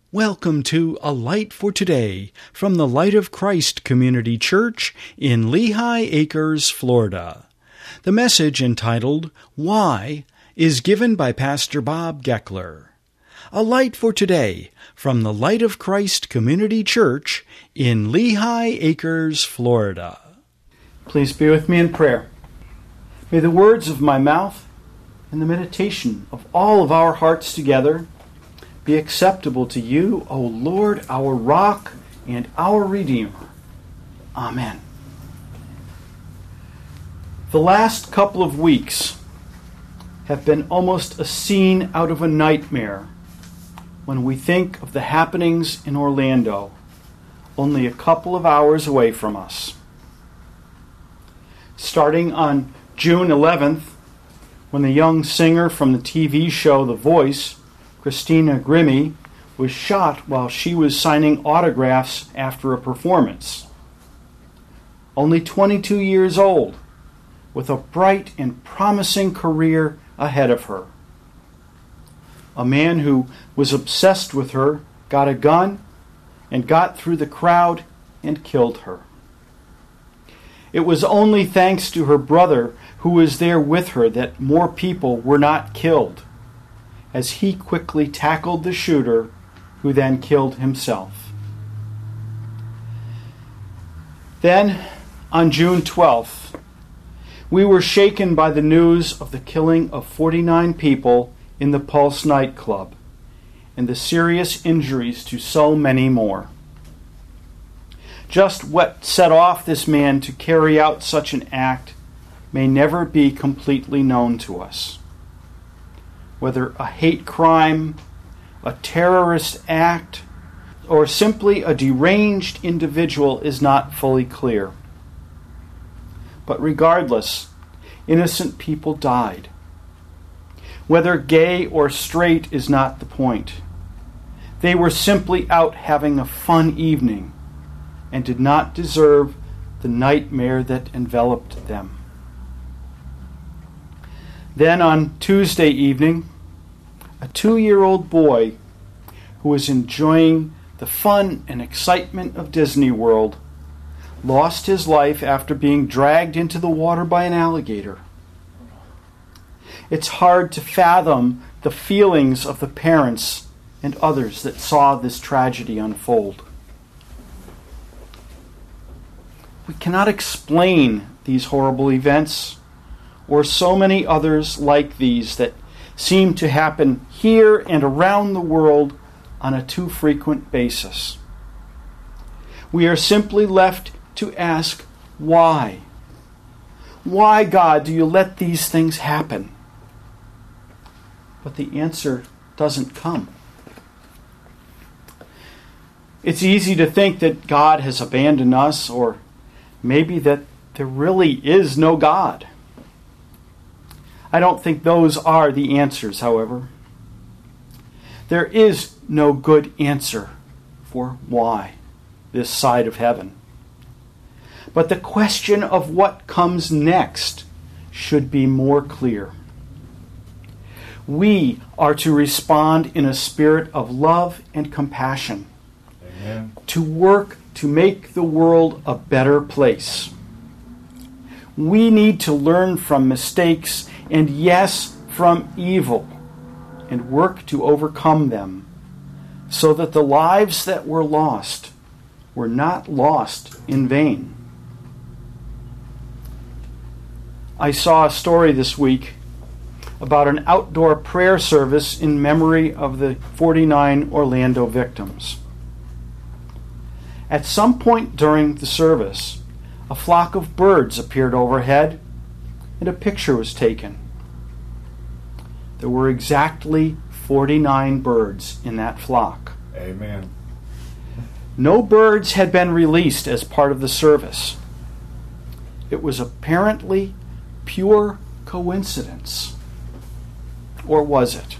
Welcome to A Light for Today from the Light of Christ Community Church in Lehigh Acres, Florida. The message entitled, Why, is given by Pastor Bob Geckler. A Light for Today from the Light of Christ Community Church in Lehigh Acres, Florida. Please be with me in prayer. May the words of my mouth and the meditation of all of our hearts together be acceptable to you, O Lord, our rock and our Redeemer. Amen. The last couple of weeks have been almost a scene out of a nightmare when we think of the happenings in Orlando, only a couple of hours away from us. Starting on June 11th, when the young singer from the TV show The Voice, Christina Grimmie, was shot while she was signing autographs after a performance. Only 22 years old, with a bright and promising career ahead of her. A man who was obsessed with her got a gun and got through the crowd and killed her. It was only thanks to her brother who was there with her that more people were not killed, as he quickly tackled the shooter, who then killed himself. Then, on June 12th, we were shaken by the news of the killing of 49 people in the Pulse nightclub and the serious injuries to so many more. Just what set off this man to carry out such an act may never be completely known to us. Whether a hate crime, a terrorist act, or simply a deranged individual is not fully clear. But regardless, innocent people died. Whether gay or straight is not the point. They were simply out having a fun evening and did not deserve the nightmare that enveloped them. Then on Tuesday evening, a 2-year-old boy who was enjoying the fun and excitement of Disney World lost his life after being dragged into the water by an alligator. It's hard to fathom the feelings of the parents and others that saw this tragedy unfold. We cannot explain these horrible events or so many others like these that seem to happen here and around the world on a too frequent basis. We are simply left to ask, why? Why, God, do you let these things happen? But the answer doesn't come. It's easy to think that God has abandoned us, or maybe that there really is no God. I don't think those are the answers, however. There is no good answer for why this side of heaven. But the question of what comes next should be more clear. We are to respond in a spirit of love and compassion. Amen. To work to make the world a better place. We need to learn from mistakes and, yes, from evil, and work to overcome them, so that the lives that were lost were not lost in vain. I saw a story this week about an outdoor prayer service in memory of the 49 Orlando victims. At some point during the service, a flock of birds appeared overhead, and a picture was taken. There were exactly 49 birds in that flock. Amen. No birds had been released as part of the service. It was apparently pure coincidence. Or was it?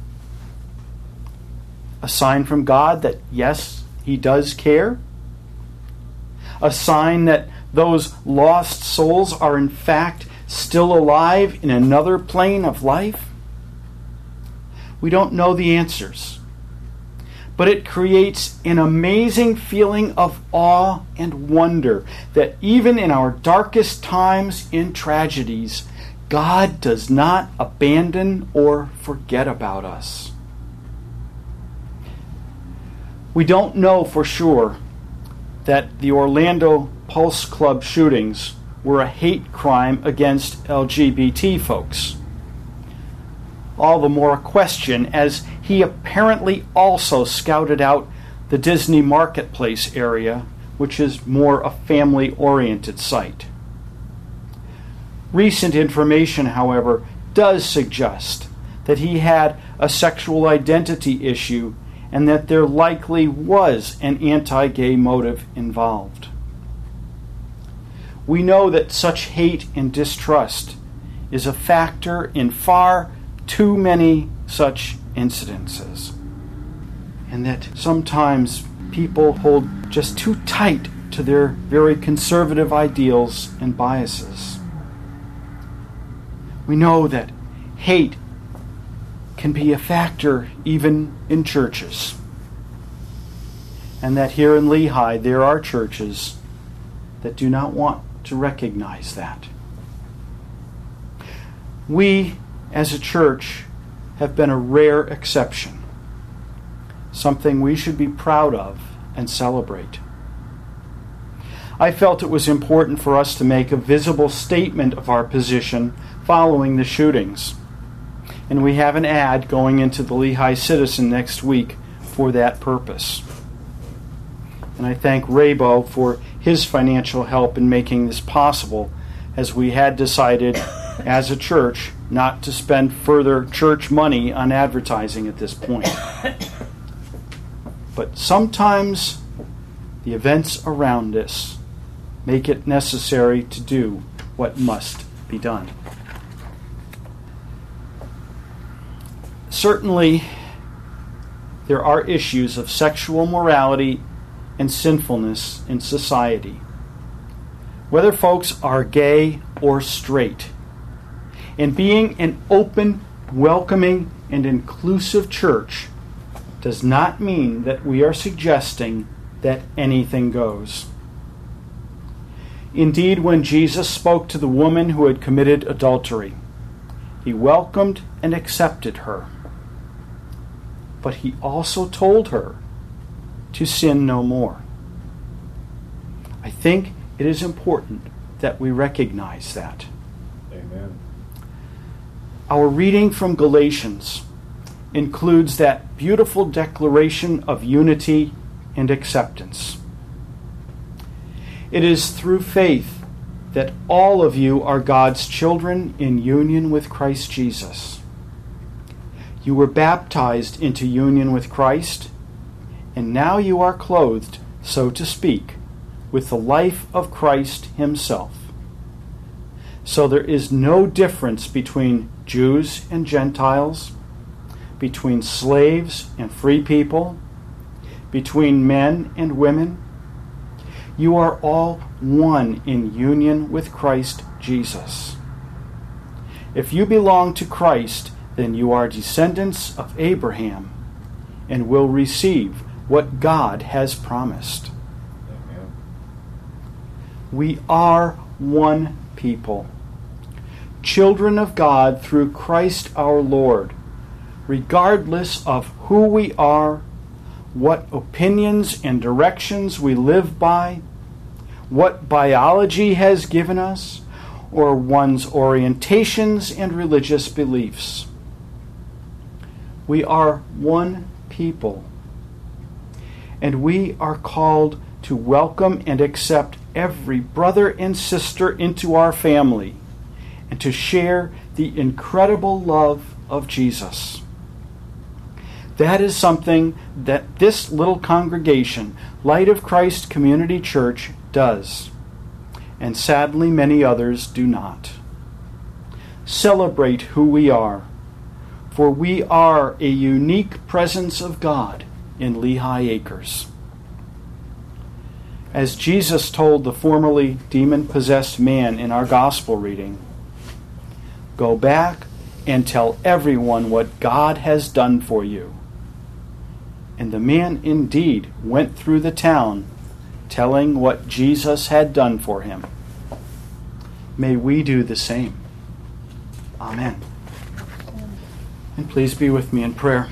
A sign from God that, yes, He does care? A sign that those lost souls are in fact still alive in another plane of life? We don't know the answers. but it creates an amazing feeling of awe and wonder that even in our darkest times in tragedies, God does not abandon or forget about us. We don't know for sure that the Orlando Pulse Club shootings were a hate crime against LGBT folks. All the more a question, as he apparently also scouted out the Disney Marketplace area, which is more a family-oriented site. Recent information, however, does suggest that he had a sexual identity issue and that there likely was an anti-gay motive involved. We know that such hate and distrust is a factor in far too many such incidences, and that sometimes people hold just too tight to their very conservative ideals and biases. We know that hate can be a factor even in churches, and that here in Lehigh there are churches that do not want to recognize that. We, as a church, have been a rare exception, something we should be proud of and celebrate. I felt it was important for us to make a visible statement of our position following the shootings, and we have an ad going into the Lehigh Citizen next week for that purpose. And I thank Raybo for his financial help in making this possible, as we had decided as a church not to spend further church money on advertising at this point. But sometimes the events around us make it necessary to do what must be done. Certainly, there are issues of sexual morality and sinfulness in society, whether folks are gay or straight. And being an open, welcoming, and inclusive church does not mean that we are suggesting that anything goes. Indeed, when Jesus spoke to the woman who had committed adultery, he welcomed and accepted her. But he also told her to sin no more. I think it is important that we recognize that. Amen. Our reading from Galatians includes that beautiful declaration of unity and acceptance. It is through faith that all of you are God's children in union with Christ Jesus. You were baptized into union with Christ, and now you are clothed, so to speak, with the life of Christ himself. So there is no difference between Jews and Gentiles, between slaves and free people, between men and women. You are all one in union with Christ Jesus. If you belong to Christ, then you are descendants of Abraham and will receive what God has promised. Amen. We are one people, children of God through Christ our Lord, regardless of who we are, what opinions and directions we live by, what biology has given us, or one's orientations and religious beliefs. We are one people, and we are called to welcome and accept every brother and sister into our family and to share the incredible love of Jesus. That is something that this little congregation, Light of Christ Community Church, does, and sadly many others do not. Celebrate who we are, for we are a unique presence of God in Lehigh Acres. As Jesus told the formerly demon-possessed man in our gospel reading, "Go back and tell everyone what God has done for you." And the man indeed went through the town, telling what Jesus had done for him. May we do the same. Amen. And please be with me in prayer.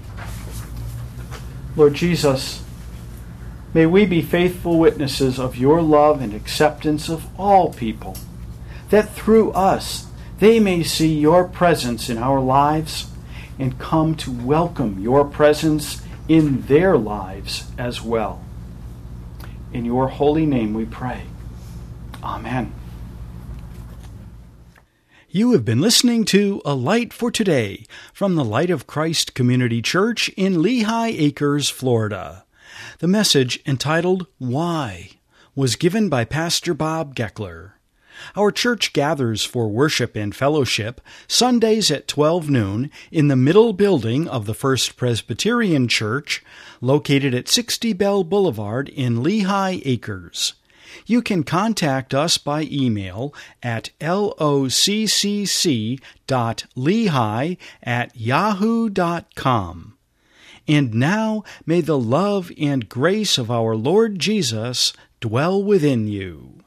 Lord Jesus, may we be faithful witnesses of your love and acceptance of all people, that through us they may see your presence in our lives and come to welcome your presence in their lives as well. In your holy name we pray. Amen. You have been listening to A Light for Today from the Light of Christ Community Church in Lehigh Acres, Florida. The message, entitled Why, was given by Pastor Bob Geckler. Our church gathers for worship and fellowship Sundays at 12 noon in the middle building of the First Presbyterian Church, located at 60 Bell Boulevard in Lehigh Acres. You can contact us by email at loccc.lehigh@yahoo.com. And now may the love and grace of our Lord Jesus dwell within you.